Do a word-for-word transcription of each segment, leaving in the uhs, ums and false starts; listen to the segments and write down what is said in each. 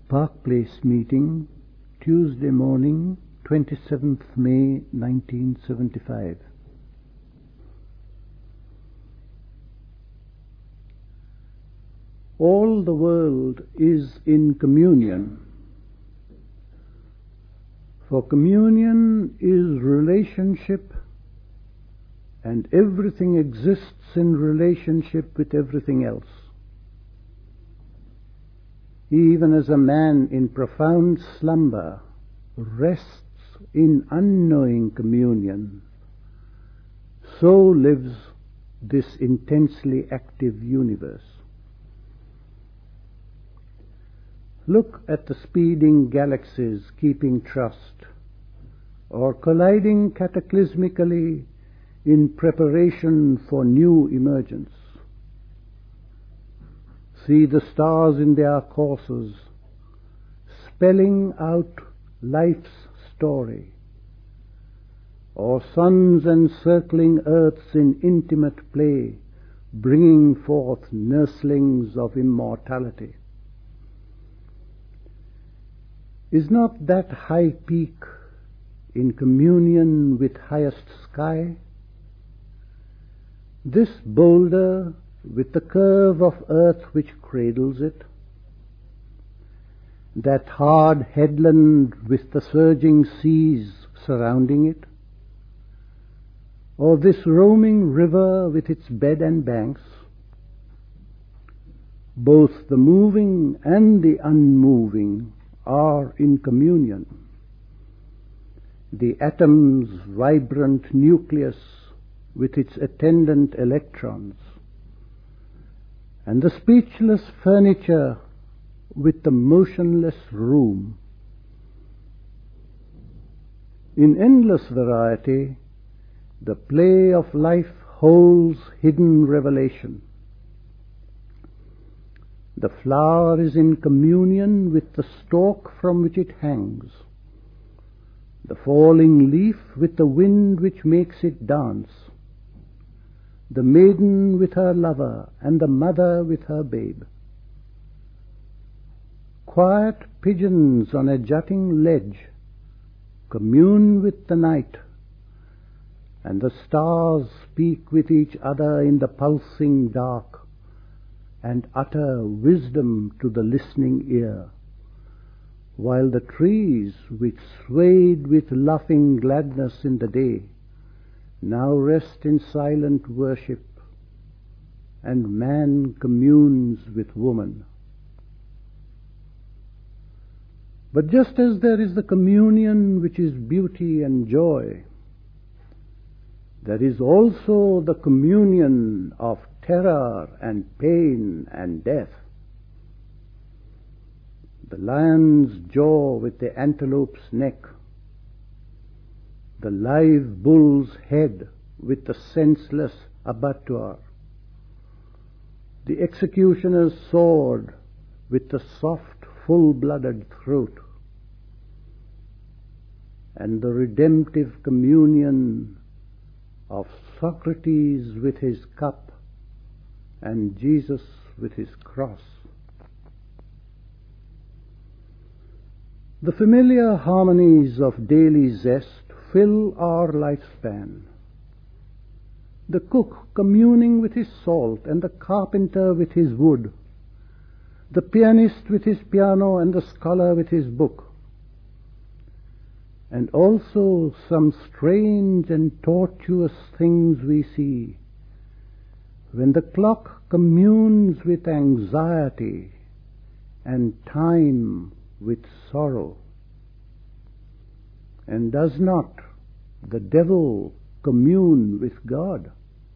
Park Place meeting, Tuesday morning, twenty-seventh May nineteen seventy-five. All the world is in communion, for communion is relationship, and everything exists in relationship with everything else. Even as a man in profound slumber rests in unknowing communion, so lives this intensely active universe. Look at the speeding galaxies keeping trust, or colliding cataclysmically in preparation for new emergence. See the stars in their courses, spelling out life's story, or suns encircling earths in intimate play, bringing forth nurslings of immortality. Is not that high peak in communion with highest sky? This boulder with the curve of earth which cradles it? That hard headland with the surging seas surrounding it? Or this roaming river with its bed and banks? Both the moving and the unmoving are in communion. The atom's vibrant nucleus with its attendant electrons, and the speechless furniture with the motionless room. In endless variety, the play of life holds hidden revelation. The flower is in communion with the stalk from which it hangs, the falling leaf with the wind which makes it dance, the maiden with her lover, and the mother with her babe. Quiet pigeons on a jutting ledge commune with the night, and the stars speak with each other in the pulsing dark, and utter wisdom to the listening ear, while the trees, which swayed with laughing gladness in the day, now rest in silent worship, and man communes with woman. But just as there is the communion which is beauty and joy, there is also the communion of terror and pain and death. The lion's jaw with the antelope's neck, the live bull's head with the senseless abattoir, the executioner's sword with the soft, full-blooded throat, and the redemptive communion of Socrates with his cup and Jesus with his cross. The familiar harmonies of daily zest fill our lifespan. The cook communing with his salt, and the carpenter with his wood, the pianist with his piano, and the scholar with his book, and also some strange and tortuous things we see, when the clock communes with anxiety, and time with sorrow. And does not the devil commune with God?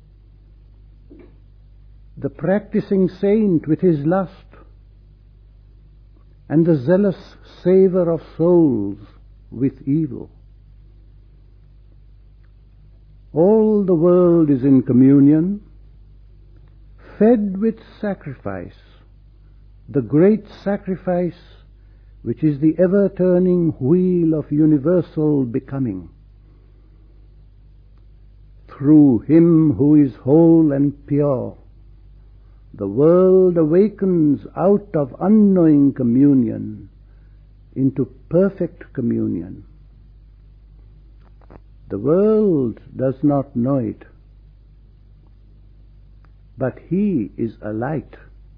The practicing saint with his lust, and the zealous saver of souls with evil. All the world is in communion, fed with sacrifice, the great sacrifice which is the ever-turning wheel of universal becoming. Through him who is whole and pure, the world awakens out of unknowing communion into perfect communion. The world does not know it, but He is a light.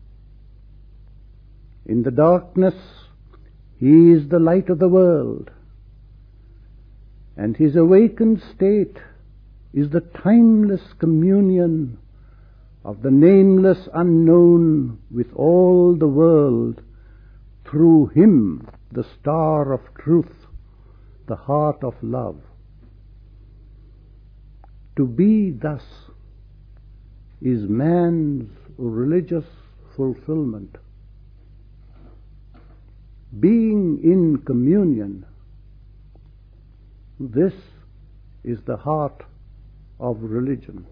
In the darkness, He is the light of the world, and His awakened state is the timeless communion of the nameless unknown with all the world, through Him, the star of truth, the heart of love. To be thus is man's religious fulfillment. Being in communion, this is the heart of religion.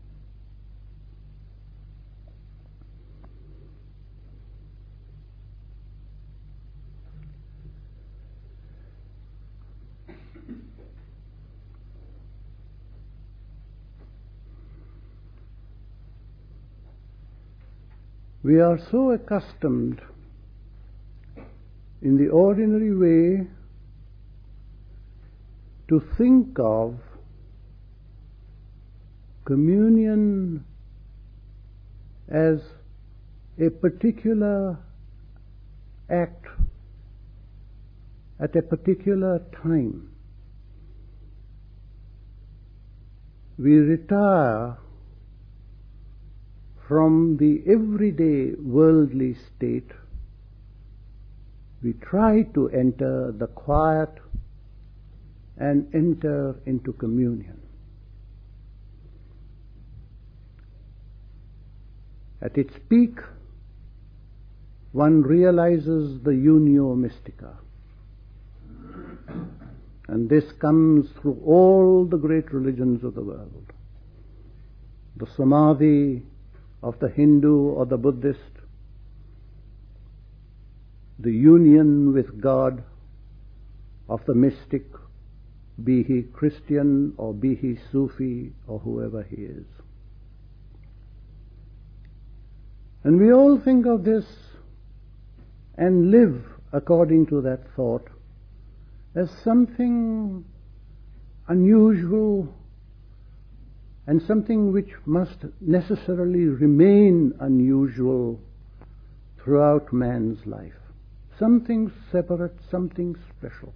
We are so accustomed in the ordinary way to think of communion as a particular act at a particular time. We retire from the everyday worldly state. We try to enter the quiet and enter into communion. At its peak, one realizes the unio mystica. And this comes through all the great religions of the world. The samadhi of the Hindu or the Buddhist, the union with God of the mystic, be he Christian or be he Sufi or whoever he is. And we all think of this and live according to that thought as something unusual and something which must necessarily remain unusual throughout man's life. Something separate, something special.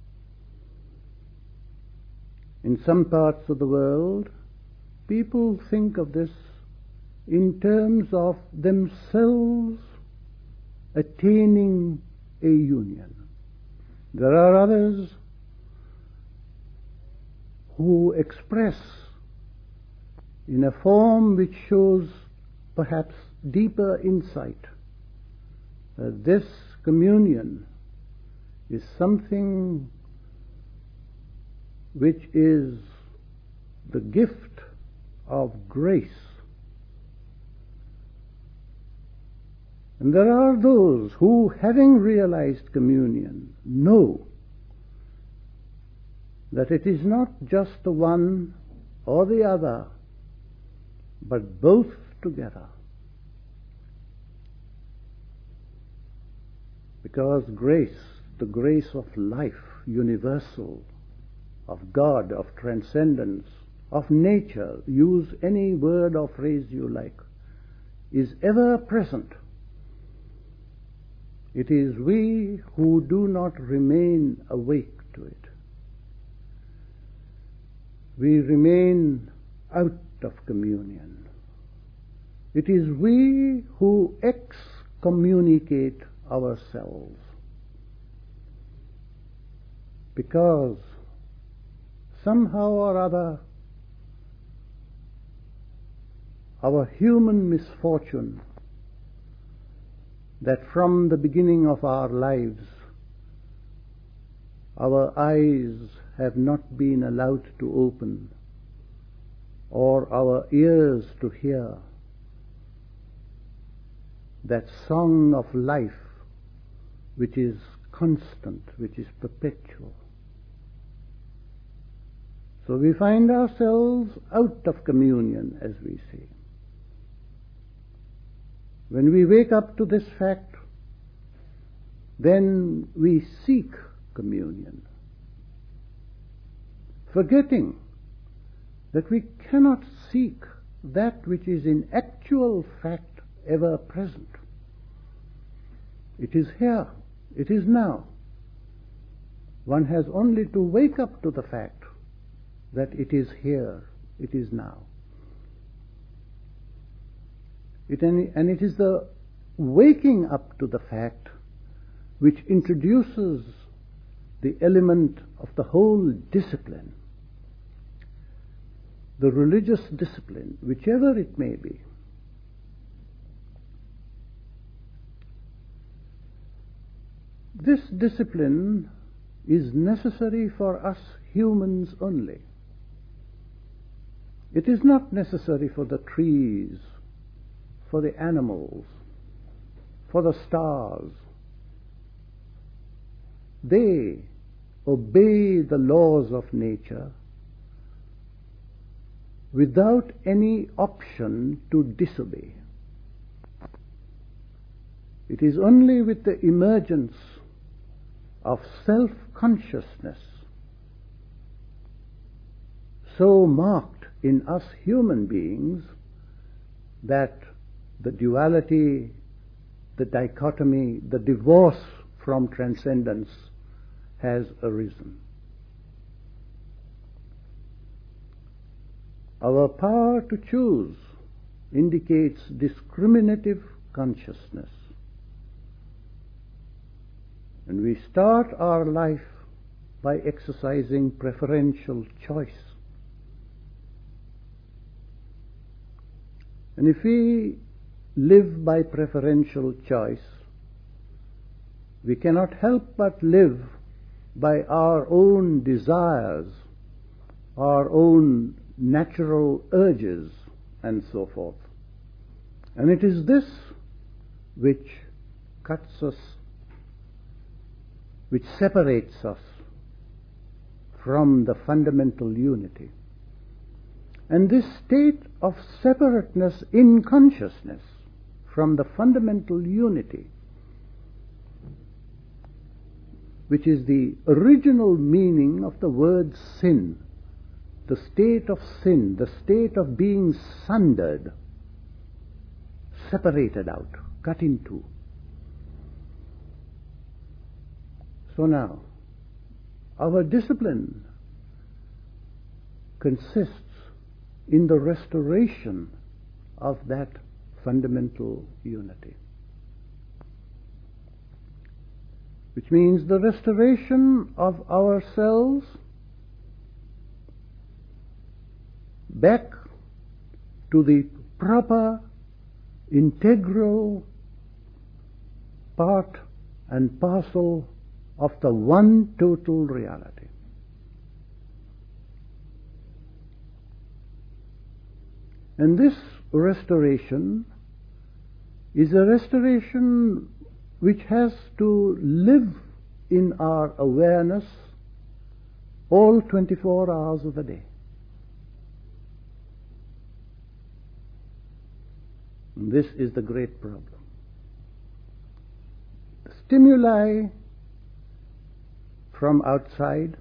In some parts of the world, people think of this in terms of themselves attaining a union. There are others who express in a form which shows perhaps deeper insight that this communion is something which is the gift of grace. And there are those who, having realized communion, know that it is not just the one or the other, but both together. Because grace, the grace of life, universal, of God, of transcendence, of nature, use any word or phrase you like, is ever present. It is we who do not remain awake to it. We remain out of communion. It is we who excommunicate ourselves, because somehow or other our human misfortune that from the beginning of our lives our eyes have not been allowed to open, or our ears to hear that song of life which is constant, which is perpetual. So we find ourselves out of communion, as we say. When we wake up to this fact, then we seek communion, forgetting that we cannot seek that which is in actual fact ever present. It is here, it is now. One has only to wake up to the fact that it is here, it is now. It, and it is the waking up to the fact which introduces the element of the whole discipline, the religious discipline, whichever it may be. This discipline is necessary for us humans only. It is not necessary for the trees, for the animals, for the stars. They obey the laws of nature without any option to disobey. It is only with the emergence of self-consciousness so marked in us human beings that the duality, the dichotomy, the divorce from transcendence has arisen. Our power to choose indicates discriminative consciousness. And we start our life by exercising preferential choice. And if we live by preferential choice, we cannot help but live by our own desires, our own natural urges, and so forth. And it is this which cuts us, which separates us from the fundamental unity. And this state of separateness in consciousness from the fundamental unity, which is the original meaning of the word sin, the state of sin, the state of being sundered, separated out, cut in two. So now, our discipline consists in the restoration of that fundamental unity, which means the restoration of ourselves back to the proper, integral part and parcel of the one total reality. And this restoration is a restoration which has to live in our awareness all twenty-four hours of the day. And this is the great problem. The stimuli from outside,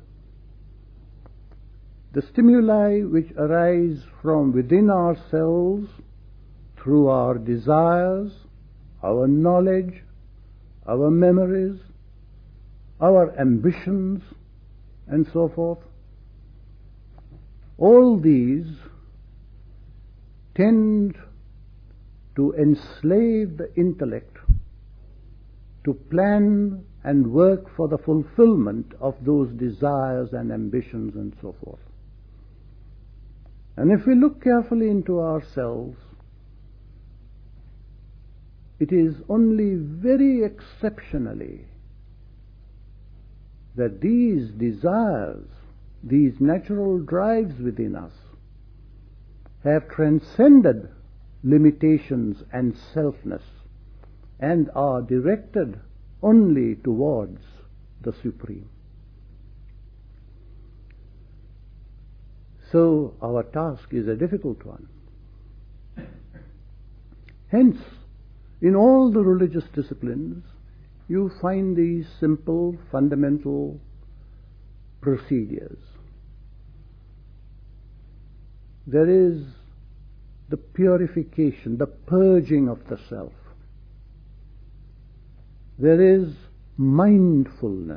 the stimuli which arise from within ourselves through our desires, our knowledge, our memories, our ambitions, and so forth, all these tend to enslave the intellect to plan and work for the fulfillment of those desires and ambitions and so forth. And if we look carefully into ourselves, it is only very exceptionally that these desires, these natural drives within us, have transcended limitations and selfness and are directed only towards the Supreme. So our task is a difficult one. Hence, in all the religious disciplines, you find these simple, fundamental procedures. There is the purification, the purging of the self. There is mindfulness,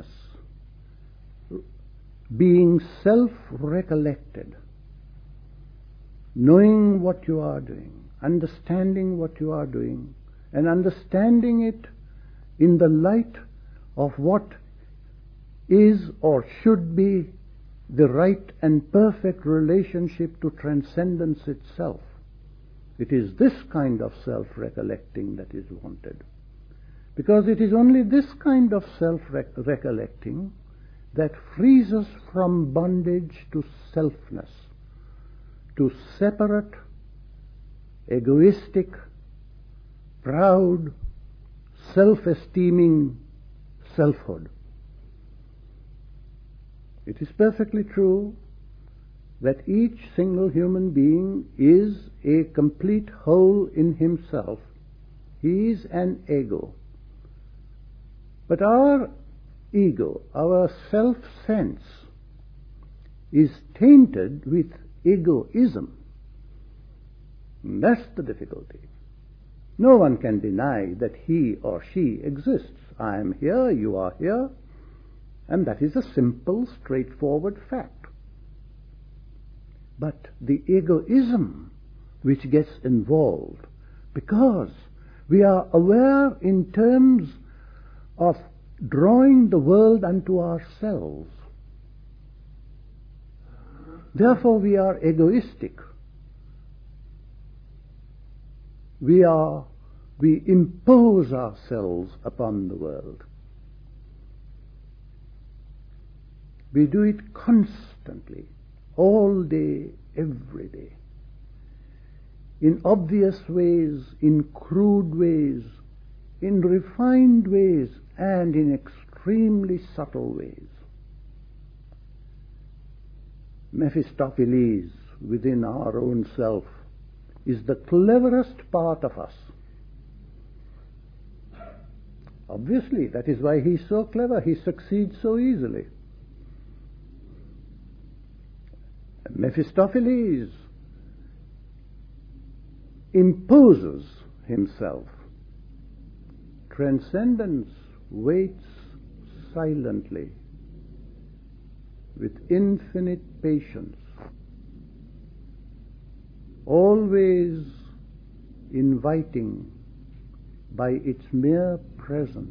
being self-recollected, knowing what you are doing, understanding what you are doing, and understanding it in the light of what is or should be the right and perfect relationship to transcendence itself. It is this kind of self-recollecting that is wanted. Because it is only this kind of self-recollecting that frees us from bondage to selfness, to separate, egoistic, proud, self-esteeming selfhood. It is perfectly true that each single human being is a complete whole in himself. He is an ego. But our ego, our self-sense, is tainted with egoism. And that's the difficulty. No one can deny that he or she exists. I am here, you are here, and that is a simple, straightforward fact. But the egoism which gets involved, because we are aware in terms of drawing the world unto ourselves, therefore we are egoistic. We are, we impose ourselves upon the world. We do it constantly, all day, every day, in obvious ways, in crude ways, in refined ways, and in extremely subtle ways. Mephistopheles within our own self is the cleverest part of us. Obviously, that is why he's so clever. He succeeds so easily. Mephistopheles imposes himself. Transcendence waits silently, with infinite patience, always inviting by its mere presence,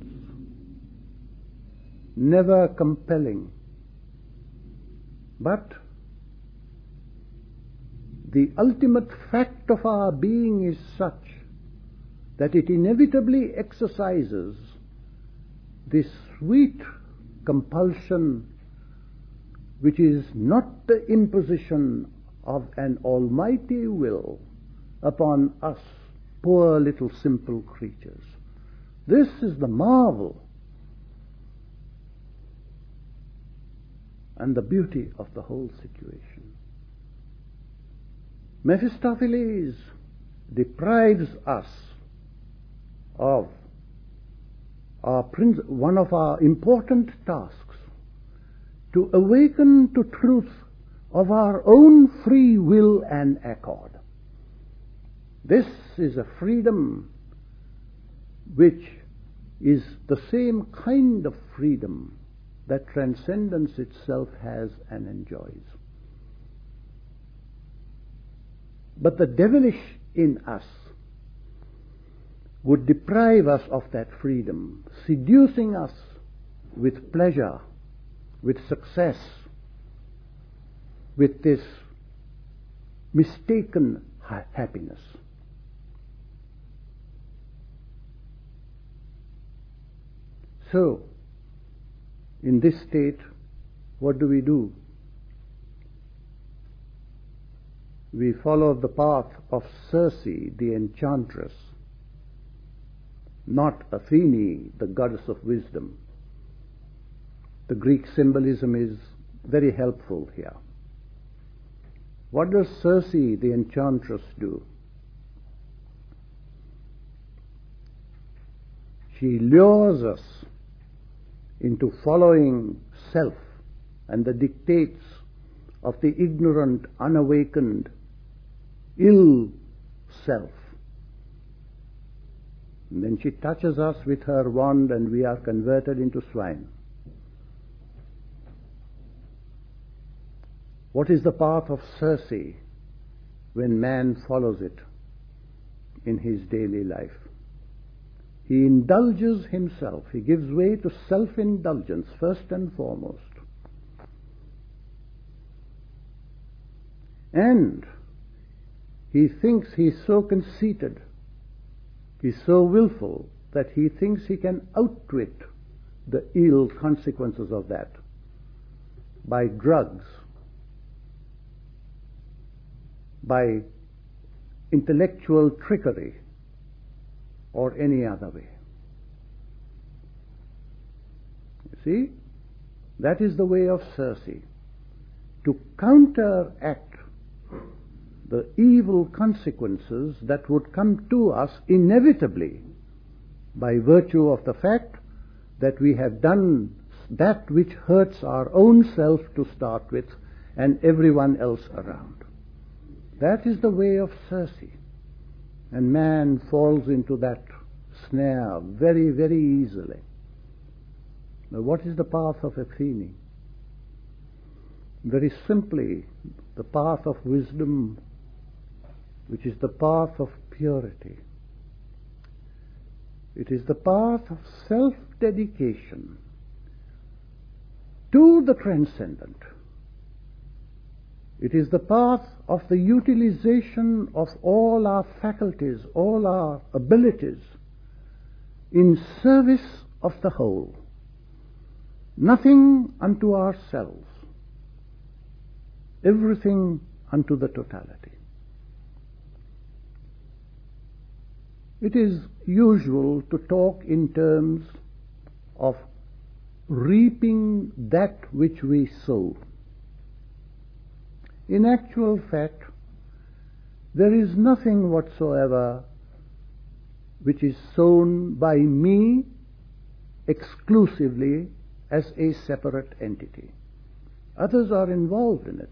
never compelling, but the ultimate fact of our being is such that it inevitably exercises this sweet compulsion which is not the imposition of an almighty will upon us poor little simple creatures. This is the marvel and the beauty of the whole situation. Mephistopheles deprives us of our prin- one of our important tasks, to awaken to truth of our own free will and accord. This is a freedom which is the same kind of freedom that transcendence itself has and enjoys. But the devilish in us would deprive us of that freedom, seducing us with pleasure, with success, with this mistaken ha- happiness. So, in this state, what do we do? We follow the path of Circe, the enchantress, not Athene, the goddess of wisdom. The Greek symbolism is very helpful here. What does Circe, the enchantress, do? She lures us into following self and the dictates of the ignorant, unawakened, ill self. And then she touches us with her wand and we are converted into swine. What is the path of Circe when man follows it in his daily life? He indulges himself. He gives way to self-indulgence first and foremost. And he thinks he's so conceited, he's so willful, that he thinks he can outwit the ill consequences of that by drugs, by intellectual trickery, or any other way. You see, that is the way of Circe, to counteract the evil consequences that would come to us inevitably by virtue of the fact that we have done that which hurts our own self to start with and everyone else around. That is the way of Circe. And man falls into that snare very, very easily. Now, what is the path of Athene? Very simply, the path of wisdom, which is the path of purity. It is the path of self-dedication to the transcendent. It is the path of the utilization of all our faculties, all our abilities in service of the whole. Nothing unto ourselves, everything unto the totality. It is usual to talk in terms of reaping that which we sow. In actual fact, there is nothing whatsoever which is sown by me exclusively as a separate entity. Others are involved in it.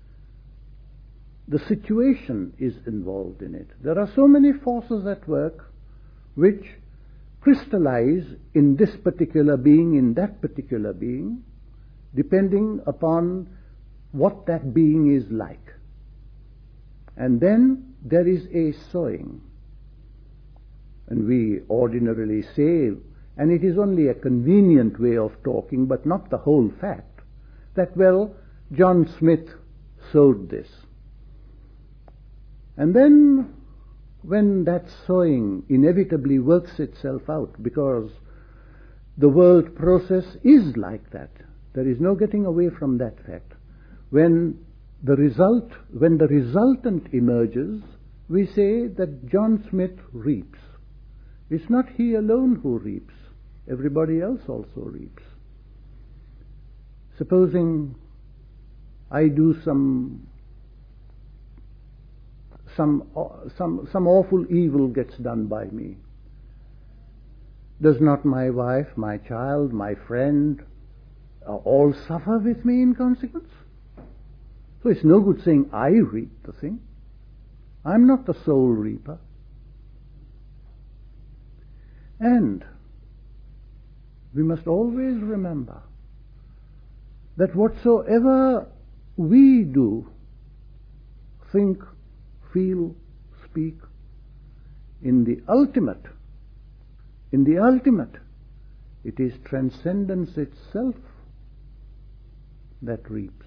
The situation is involved in it. There are so many forces at work which crystallize in this particular being, in that particular being, depending upon what that being is like. And then there is a sowing. And we ordinarily say, and it is only a convenient way of talking, but not the whole fact, that, well, John Smith sowed this. And then when that sowing inevitably works itself out, because the world process is like that, there is no getting away from that fact. When the result, when the resultant emerges, we say that John Smith reaps. It's not he alone who reaps. Everybody else also reaps. Supposing I do some some some some awful evil gets done by me. Does not my wife, my child, my friend uh, all suffer with me in consequence? So it's no good saying I reap the thing. I'm not the sole reaper. And we must always remember that whatsoever we do, think, feel, speak, in the ultimate, in the ultimate, it is transcendence itself that reaps.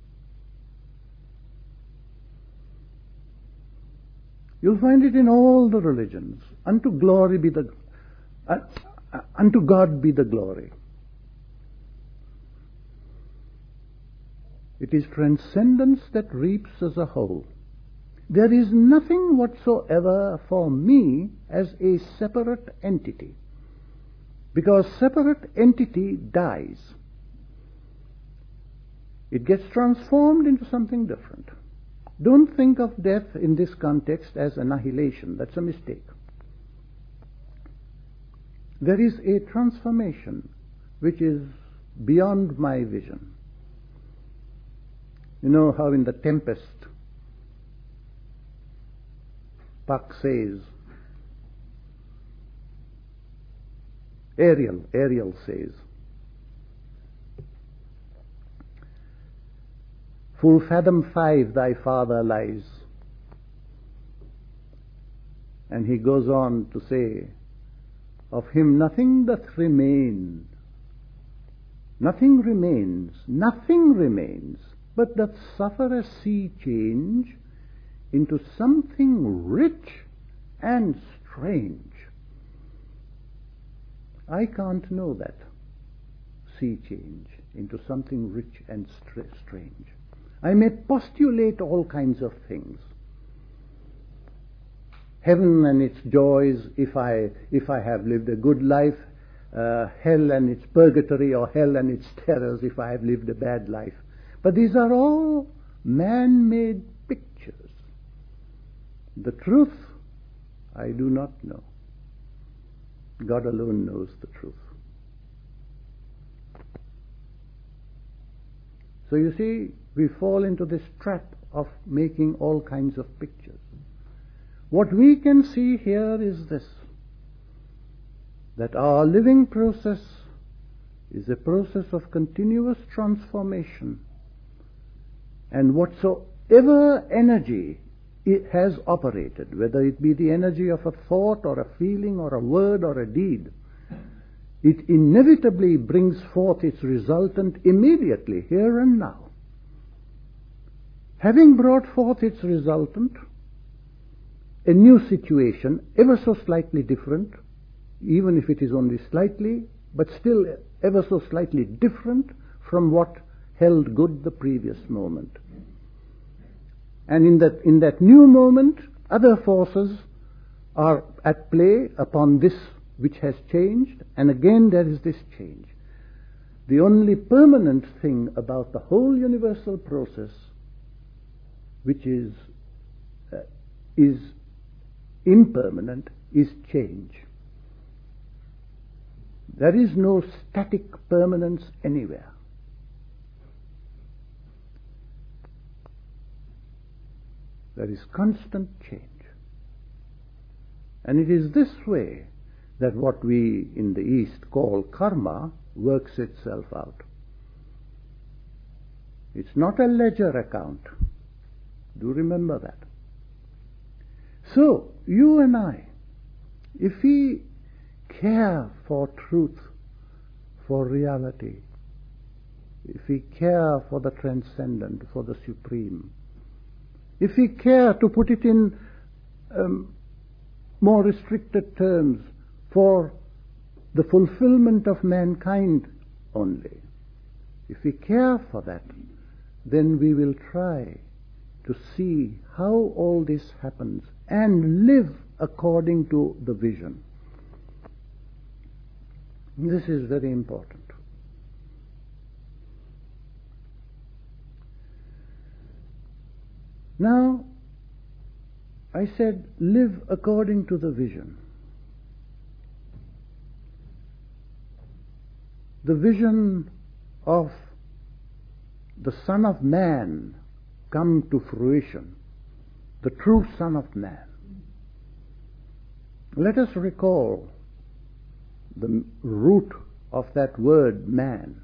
You'll find it in all the religions. Unto glory be the, uh, uh, unto God be the glory. It is transcendence that reaps as a whole. There is nothing whatsoever for me as a separate entity, because separate entity dies. It gets transformed into something different. Don't think of death in this context as annihilation. That's a mistake. there is a transformation which is beyond my vision. You know how in The Tempest, Puck says, Ariel, Ariel says, full fathom five thy father lies. And he goes on to say, of him nothing doth remain. Nothing remains, nothing remains, but doth suffer a sea change into something rich and strange. I can't know that sea change into something rich and str- strange. I may postulate all kinds of things. Heaven and its joys, if I if I have lived a good life, uh, hell and its purgatory, or hell and its terrors if I have lived a bad life. But these are all man-made pictures. The truth, I do not know. God alone knows the truth. So you see, we fall into this trap of making all kinds of pictures. What we can see here is this, that our living process is a process of continuous transformation, and whatsoever energy it has operated, whether it be the energy of a thought or a feeling or a word or a deed, it inevitably brings forth its resultant immediately, here and now. Having brought forth its resultant, a new situation, ever so slightly different, even if it is only slightly, but still ever so slightly different from what held good the previous moment. And in that, in that new moment, other forces are at play upon this which has changed, and again there is this change. The only permanent thing about the whole universal process, which is uh, is impermanent, is change. There is no static permanence anywhere. There is constant change. And it is this way that what we in the East call karma works itself out. It's not a ledger account. Do remember that. So, you and I, if we care for truth, for reality, if we care for the transcendent, for the supreme, if we care, to put it in um, more restricted terms, for the fulfillment of mankind only, if we care for that, then we will try to see how all this happens and live according to the vision. This is very important. Now, I said, live according to the vision. The vision of the Son of Man come to fruition, the true Son of Man. Let us recall the root of that word man,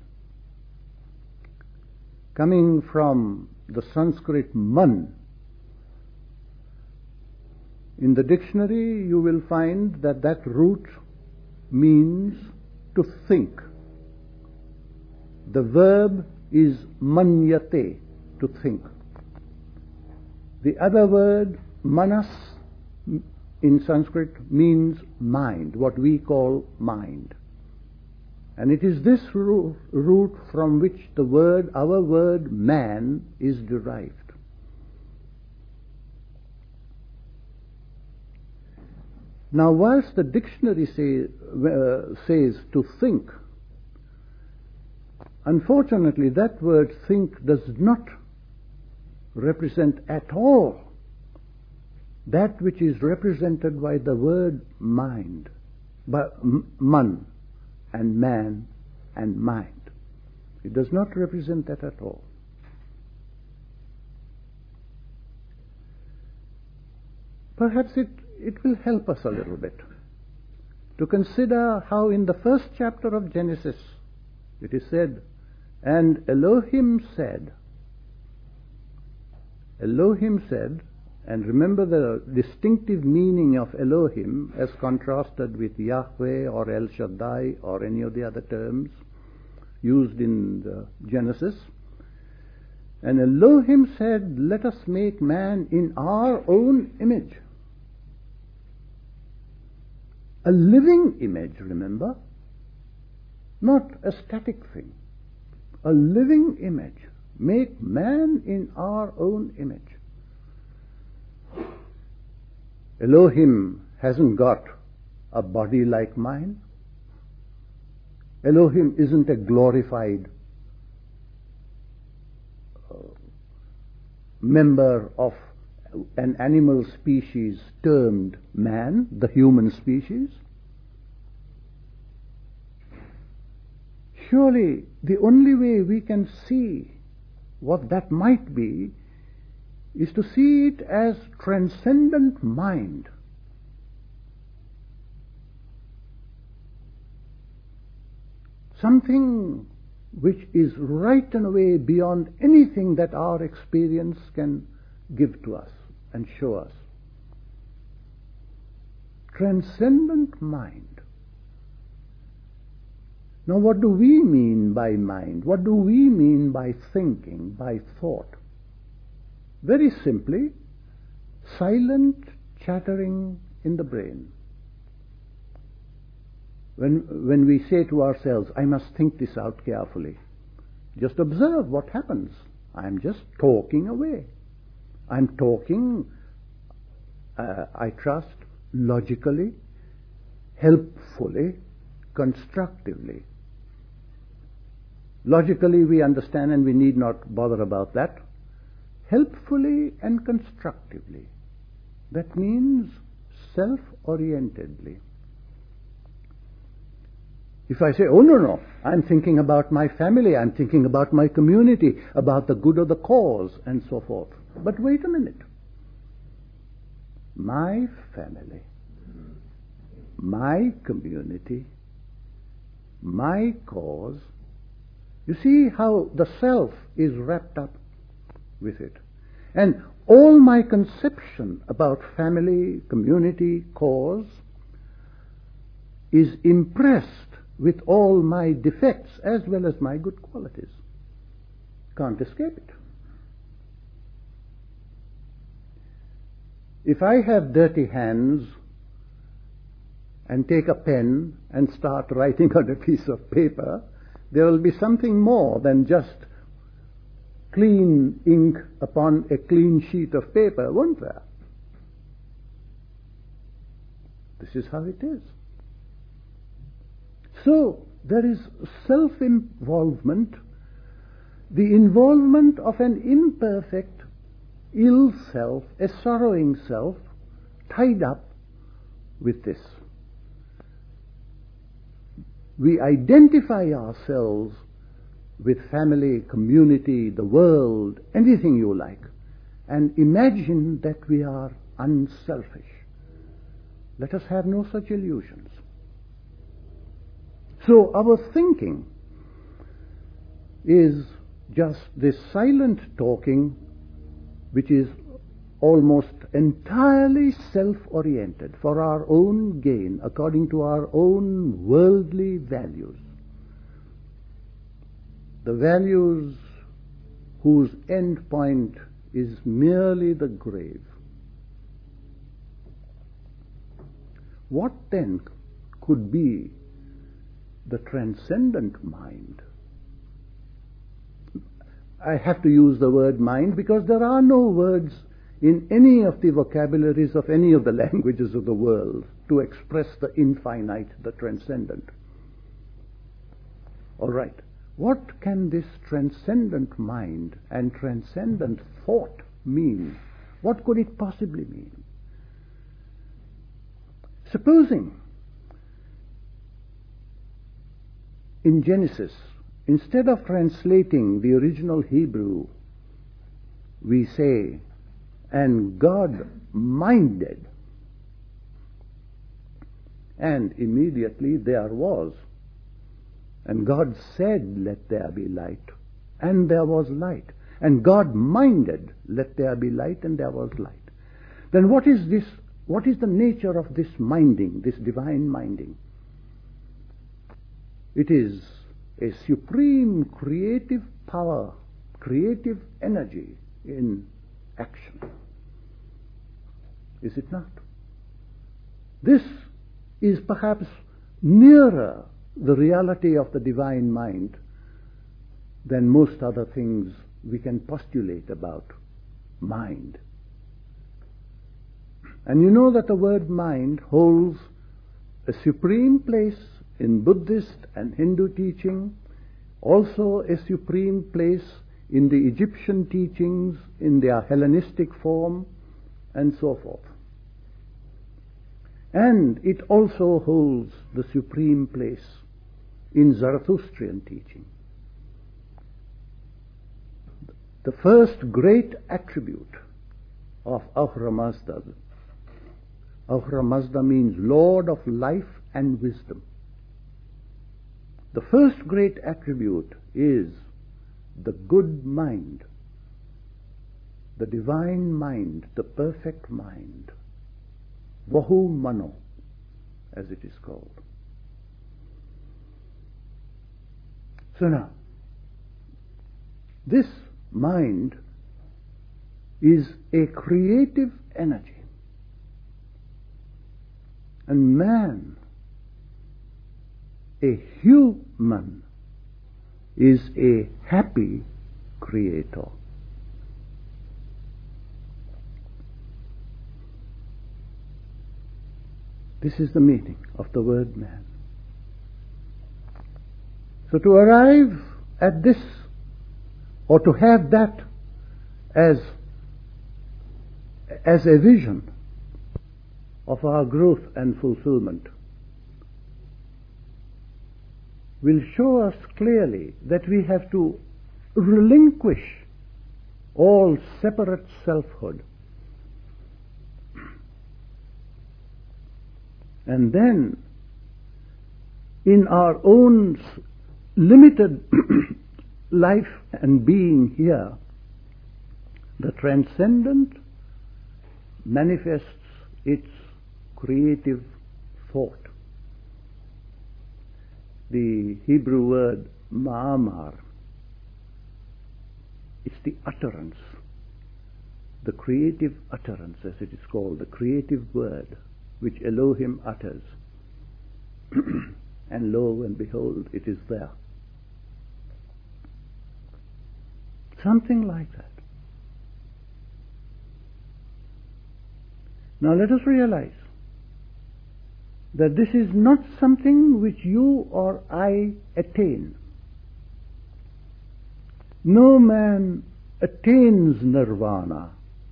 coming from the Sanskrit man. In the dictionary you will find that that root means to think. The verb is manyate, to think. The other word, manas, in Sanskrit means mind, what we call mind. And it is this root, root from which the word, our word man, is derived. Now, whilst the dictionary say, uh, says to think, unfortunately that word think does not represent at all that which is represented by the word mind. but man and man and mind. It does not represent that at all. Perhaps it, it will help us a little bit to consider how in the first chapter of Genesis it is said, and Elohim said, Elohim said, and remember the distinctive meaning of Elohim as contrasted with Yahweh or El Shaddai or any of the other terms used in the Genesis. And Elohim said, let us make man in our own image. A living image, remember, not a static thing. A living image. Make man in our own image. Elohim hasn't got a body like mine. Elohim isn't a glorified uh, member of an animal species termed man, the human species. Surely the only way we can see what that might be is to see it as transcendent mind. Something which is right and away beyond anything that our experience can give to us and show us. Transcendent mind. Now what do we mean by mind? What do we mean by thinking, by thought? Very simply, silent chattering in the brain. When, when we say to ourselves, I must think this out carefully, just observe what happens. I'm just talking away. I'm talking, uh, I trust, logically, helpfully, constructively. Logically we understand and we need not bother about that. Helpfully and constructively. That means self-orientedly. If I say, oh no, no, I'm thinking about my family, I'm thinking about my community, about the good of the cause, and so forth. But wait a minute. My family, my community, my cause, you see how the self is wrapped up with it. And all my conception about family, community, cause is impressed with all my defects as well as my good qualities. Can't escape it. If I have dirty hands and take a pen and start writing on a piece of paper, there will be something more than just clean ink upon a clean sheet of paper, won't there? This is how it is. So, there is self-involvement, the involvement of an imperfect, ill self, a sorrowing self, tied up with this. We identify ourselves with family, community, the world, anything you like, and imagine that we are unselfish. Let us have no such illusions. So our thinking is just this silent talking which is almost entirely self-oriented for our own gain, according to our own worldly values. The values whose end point is merely the grave. What then could be the transcendent mind? I have to use the word mind because there are no words in any of the vocabularies of any of the languages of the world to express the infinite, the transcendent. All right. What can this transcendent mind and transcendent thought mean? What could it possibly mean? Supposing in Genesis, instead of translating the original Hebrew, we say, and God minded, and immediately there was. And God said, let there be light, and there was light. And God minded, let there be light, and there was light. Then what is this? What is the nature of this minding, this divine minding? It is a supreme creative power, creative energy in action. Is it not? This is perhaps nearer the reality of the divine mind than most other things we can postulate about mind. And you know that the word mind holds a supreme place in Buddhist and Hindu teaching, also a supreme place in the Egyptian teachings in their Hellenistic form, and so forth. And it also holds the supreme place in Zarathustrian teaching. The first great attribute of Ahura Mazda. Ahura Mazda means Lord of life and wisdom. The first great attribute is the good mind, the divine mind, the perfect mind, Vahu Mano, as it is called. So now, this mind is a creative energy. And man, a human, is a happy creator. This is the meaning of the word man. So to arrive at this, or to have that as, as a vision of our growth and fulfillment, will show us clearly that we have to relinquish all separate selfhood. And then, in our own limited life and being here, the transcendent manifests its creative thought. The Hebrew word ma'amar, it's the utterance, the creative utterance, as it is called, the creative word which Elohim utters. And lo and behold, it is there. Something like that. Now let us realize that this is not something which you or I attain. No man attains nirvana,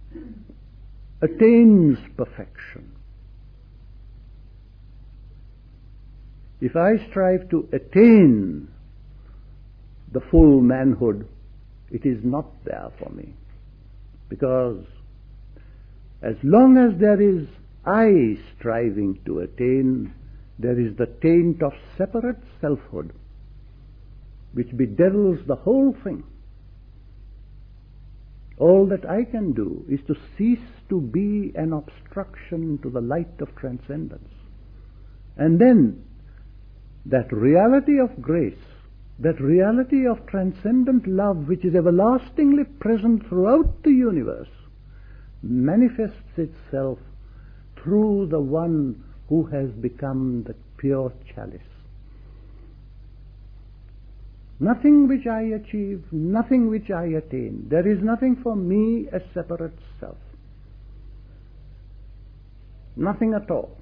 attains perfection. If I strive to attain the full manhood, it is not there for me. Because as long as there is I striving to attain, there is the taint of separate selfhood, which bedevils the whole thing. All that I can do is to cease to be an obstruction to the light of transcendence. And then, that reality of grace, that reality of transcendent love, which is everlastingly present throughout the universe, manifests itself through the one who has become the pure chalice. Nothing which I achieve, nothing which I attain. There is nothing for me a separate self. Nothing at all.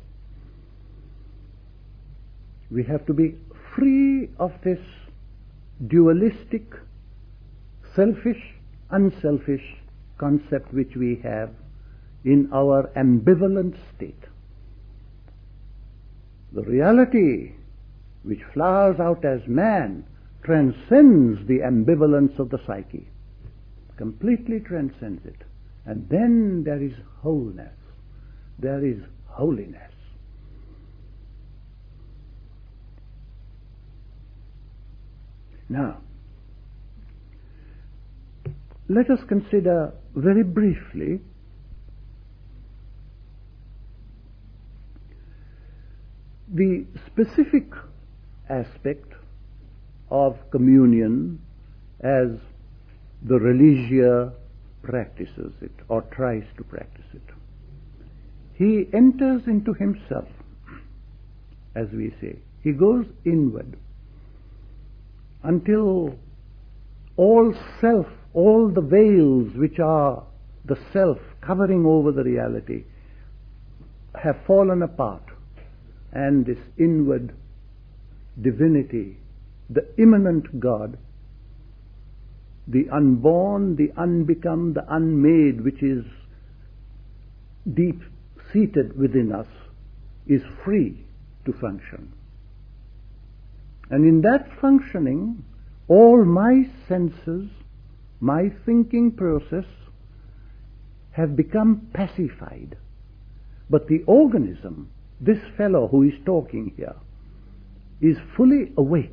We have to be free of this dualistic, selfish, unselfish concept which we have in our ambivalent state. The reality which flowers out as man, transcends the ambivalence of the psyche, completely transcends it. And then there is wholeness, there is holiness. Now, let us consider very briefly the specific aspect of communion as the religio practices it or tries to practice it. He enters into himself, as we say. He goes inward until all self, all the veils which are the self covering over the reality have fallen apart, and this inward divinity, the immanent God, the unborn, the unbecome, the unmade, which is deep-seated within us, is free to function. And in that functioning, all my senses, my thinking process, have become pacified. But the organism, this fellow who is talking here, is fully awake.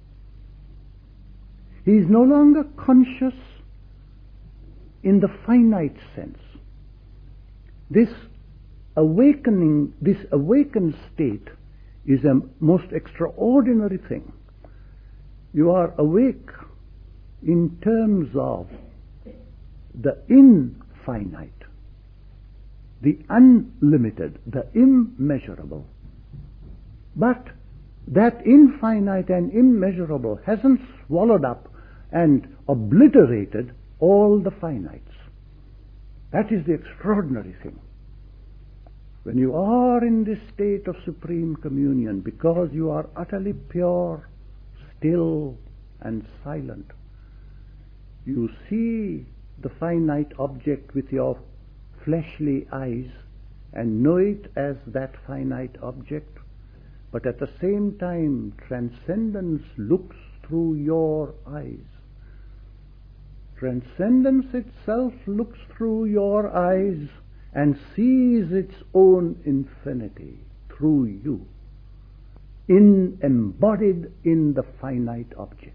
He is no longer conscious in the finite sense. This awakening, this awakened state is a most extraordinary thing. You are awake in terms of the infinite, the unlimited, the immeasurable. But that infinite and immeasurable hasn't swallowed up and obliterated all the finites. That is the extraordinary thing. When you are in this state of supreme communion, because you are utterly pure, still, and silent, you see the finite object with your fleshly eyes and know it as that finite object, but at the same time transcendence looks through your eyes. Transcendence itself looks through your eyes and sees its own infinity through you, in embodied in the finite object.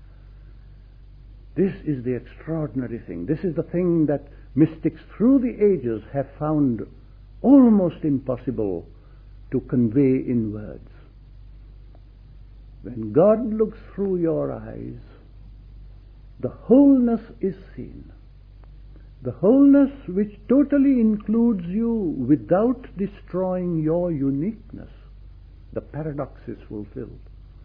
This is the extraordinary thing. This is the thing that mystics through the ages have found almost impossible to convey in words. When God looks through your eyes, the wholeness is seen. The wholeness which totally includes you without destroying your uniqueness. The paradox is fulfilled.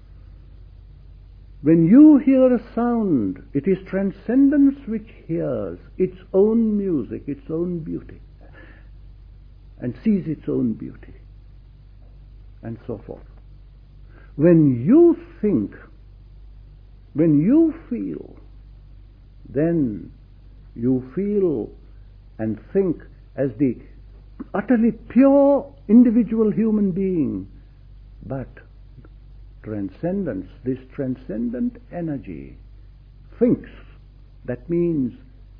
When you hear a sound, it is transcendence which hears its own music, its own beauty, and sees its own beauty, and so forth. When you think, when you feel, then you feel and think as the utterly pure individual human being. But transcendence, this transcendent energy, thinks. That means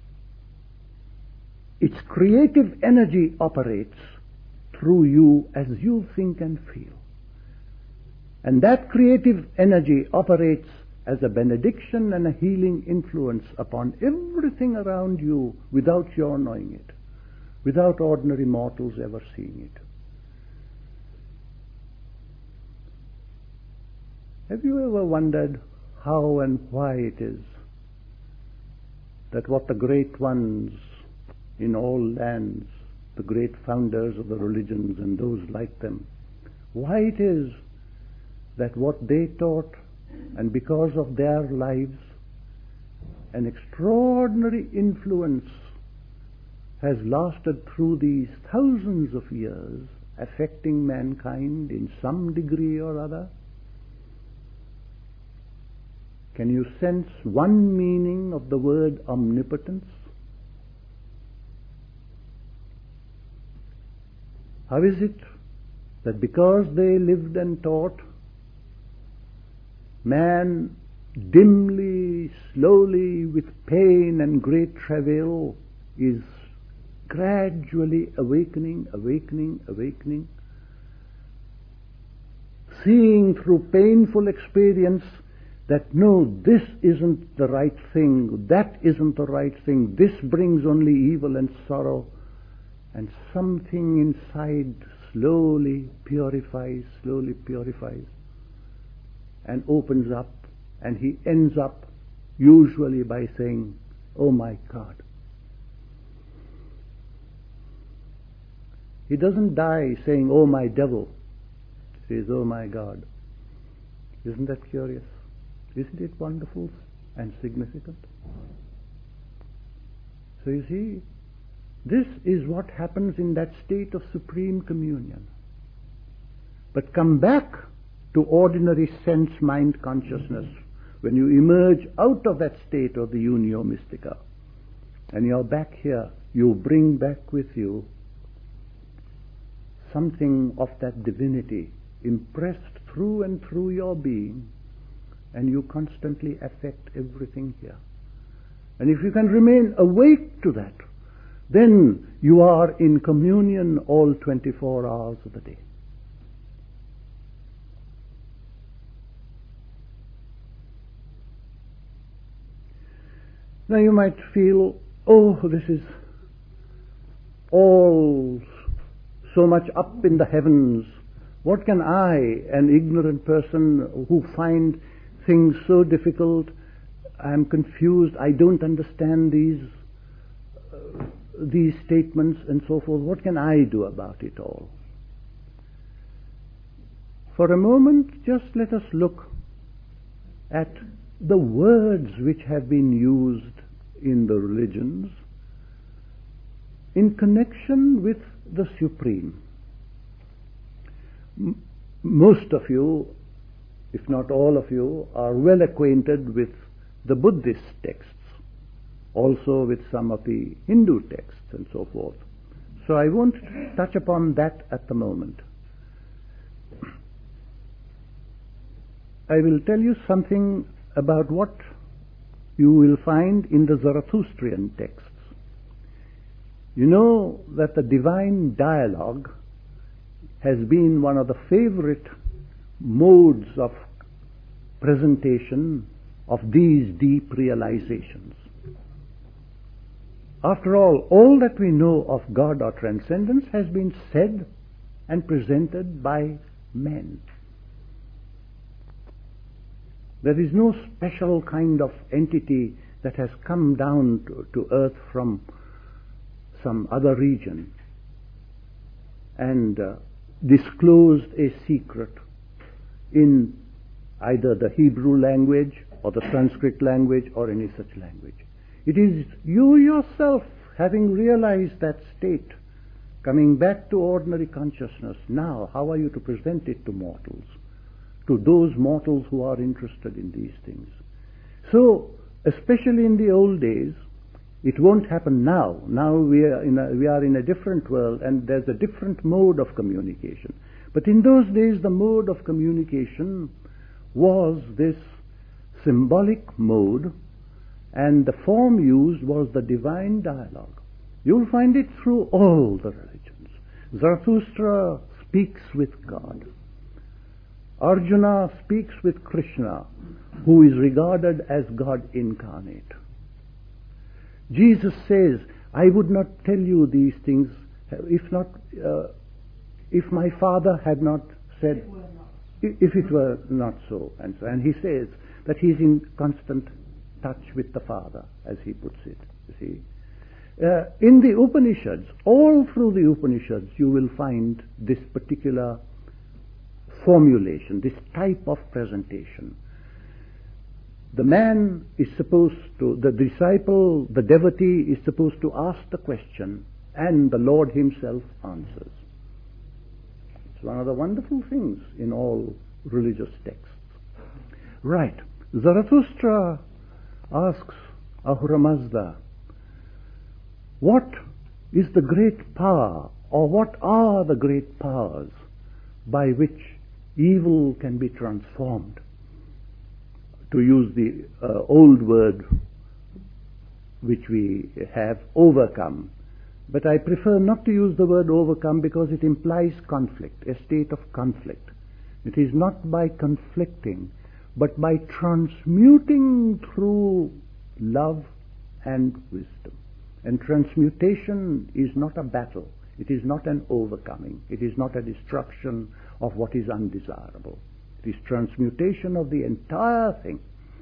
its creative energy operates through you as you think and feel. And that creative energy operates as a benediction and a healing influence upon everything around you without your knowing it, without ordinary mortals ever seeing it. Have you ever wondered how and why it is that what the great ones in all lands, the great founders of the religions and those like them, why it is that what they taught, and because of their lives, an extraordinary influence has lasted through these thousands of years, affecting mankind in some degree or other? Can you sense one meaning of the word omnipotence? How is it that because they lived and taught man dimly, slowly, with pain and great travail, is gradually awakening, awakening, awakening, seeing through painful experience that no, this isn't the right thing, that isn't the right thing, this brings only evil and sorrow, and something inside slowly purifies, slowly purifies, and opens up, and he ends up usually by saying, "Oh my God." He doesn't die saying, "Oh my devil." He says, "Oh my God." Isn't that curious? Isn't it wonderful and significant? So you see, this is what happens in that state of supreme communion. But come back to ordinary sense mind consciousness when you emerge out of that state of the unio mystica, and you're back here, you bring back with you something of that divinity impressed through and through your being, and you constantly affect everything here. And if you can remain awake to that, then you are in communion all twenty-four hours of the day. Now you might feel, oh, this is all so much up in the heavens. What can I, an ignorant person who find things so difficult, I'm confused, I don't understand these uh, these statements and so forth, what can I do about it all? For a moment, just let us look at the words which have been used in the religions in connection with the Supreme. M- most of you, if not all of you, are well acquainted with the Buddhist texts, also with some of the Hindu texts and so forth. So I won't touch upon that at the moment. I will tell you something about what you will find in the Zarathustrian texts. You know that the divine dialogue has been one of the favorite modes of presentation of these deep realizations. After all, all that we know of God or transcendence has been said and presented by men. There is no special kind of entity that has come down to, to earth from some other region and uh, disclosed a secret in either the Hebrew language or the Sanskrit language or any such language. It is you yourself, having realized that state, coming back to ordinary consciousness. Now, how are you to present it to mortals? To those mortals who are interested in these things. So, especially in the old days, it won't happen now. Now we are in a, we are in a different world, and there's a different mode of communication. But in those days, the mode of communication was this symbolic mode, and the form used was the divine dialogue. You'll find it through all the religions. Zarathustra speaks with God. Arjuna speaks with Krishna, who is regarded as God incarnate. Jesus says, I would not tell you these things if not, uh, if my Father had not said, if it were not so. And so, and he says that he's in constant touch with the Father, as he puts it, you see. Uh, in the Upanishads, all through the Upanishads, you will find this particular formulation, this type of presentation. The man is supposed to, the disciple, the devotee is supposed to ask the question, and the Lord himself answers. It's one of the wonderful things in all religious texts. Right. Zarathustra asks Ahura Mazda, what is the great power, or what are the great powers by which evil can be transformed? to use the uh, old word which we have, overcome. But I prefer not to use the word overcome because it implies conflict, a state of conflict. It is not by conflicting, but by transmuting through love and wisdom. And transmutation is not a battle. It is not an overcoming. It is not a destruction of what is undesirable. It is transmutation of the entire thing.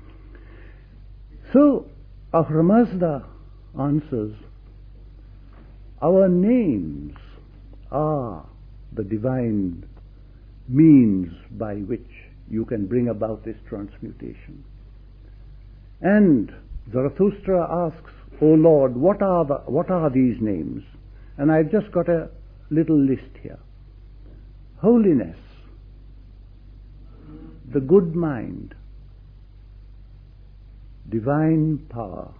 So, Ahura Mazda answers, our names are the divine means by which you can bring about this transmutation. And Zarathustra asks, O Lord, what are the, what are these names? And I've just got a little list here. Holiness, the good mind, divine power,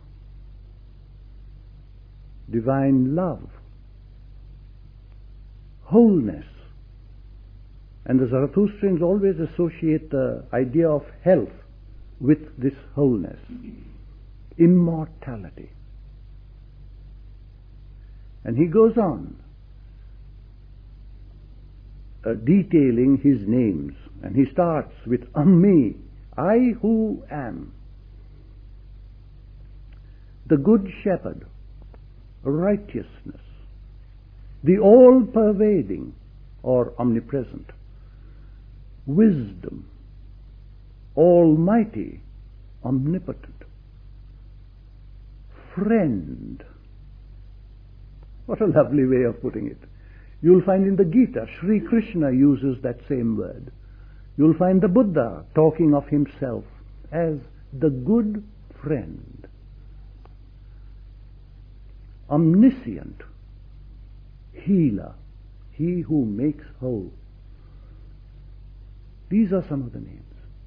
divine love, wholeness. And the Zarathustrians always associate the idea of health with this wholeness. Immortality. And he goes on uh, detailing his names, and he starts with Ammi, I who am, the good shepherd, righteousness, the all-pervading or omnipresent, wisdom, almighty, omnipotent, friend. What a lovely way of putting it. You'll find in the Gita, Sri Krishna uses that same word. You'll find the Buddha talking of himself as the good friend. Omniscient, healer, he who makes whole. These are some of the names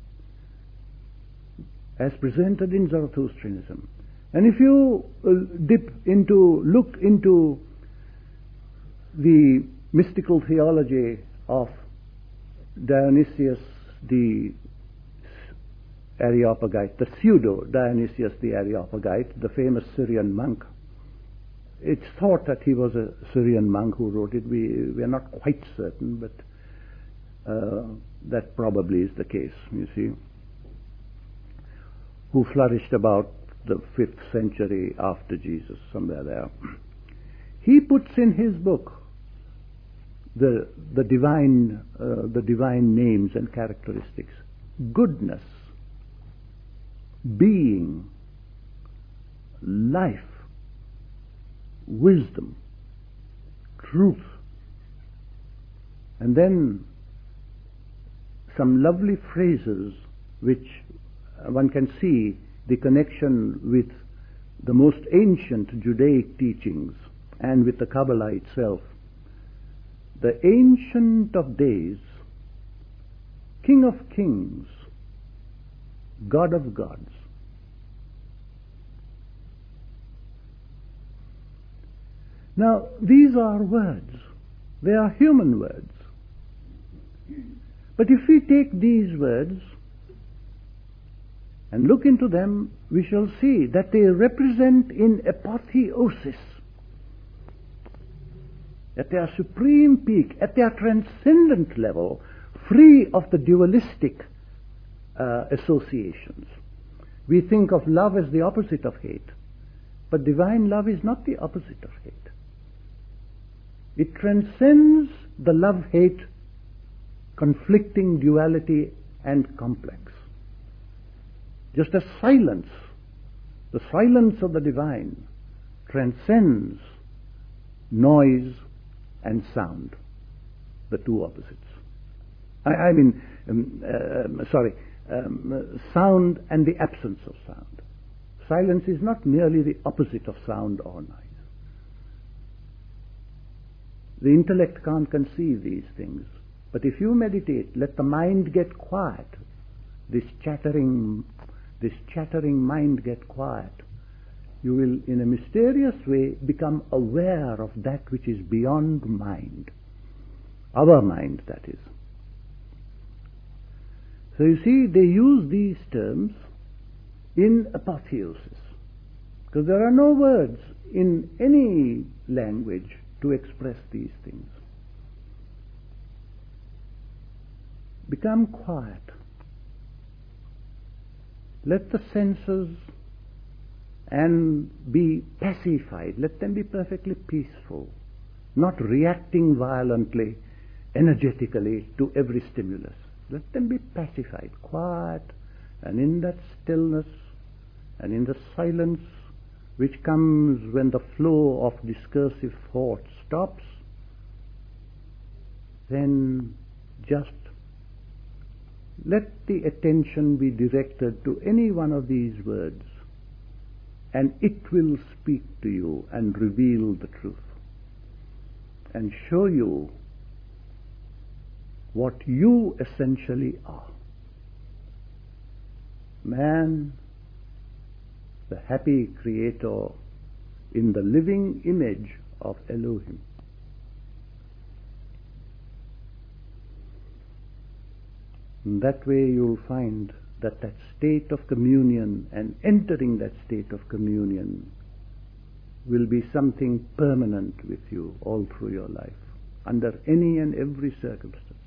as presented in Zarathustrianism. And if you uh, dip into, look into the mystical theology of Dionysius the Areopagite, the pseudo-Dionysius the Areopagite, the famous Syrian monk, it's thought that he was a Syrian monk who wrote it. We, we are not quite certain, but uh, that probably is the case, you see, who flourished about the fifth century after Jesus, somewhere there. He puts in his book the the divine uh, the divine names and characteristics: goodness, being, life, wisdom, truth, and then some lovely phrases which one can see the connection with the most ancient Judaic teachings and with the Kabbalah itself. The Ancient of Days, King of Kings, God of Gods. Now, these are words. They are human words. But if we take these words and look into them, we shall see that they represent in apotheosis, at their supreme peak, at their transcendent level, free of the dualistic uh, associations. We think of love as the opposite of hate, but divine love is not the opposite of hate. It transcends the love-hate, conflicting duality and complex. Just as silence, the silence of the divine, transcends noise and sound, the two opposites. I, I mean, um, uh, sorry, um, sound and the absence of sound. Silence is not merely the opposite of sound or noise. The intellect can't conceive these things. But if you meditate, let the mind get quiet, this chattering, this chattering mind get quiet, you will, in a mysterious way, become aware of that which is beyond mind. Our mind, that is. So you see, they use these terms in apotheosis, because there are no words in any language to express these things. Become quiet. Let the senses and be pacified. Let them be perfectly peaceful, not reacting violently, energetically to every stimulus. Let them be pacified, quiet, and in that stillness and in the silence which comes when the flow of discursive thought stops, then just let the attention be directed to any one of these words, and it will speak to you and reveal the truth and show you what you essentially are. Man, the happy creator in the living image of Elohim. In that way you'll find that that state of communion and entering that state of communion will be something permanent with you all through your life, under any and every circumstance.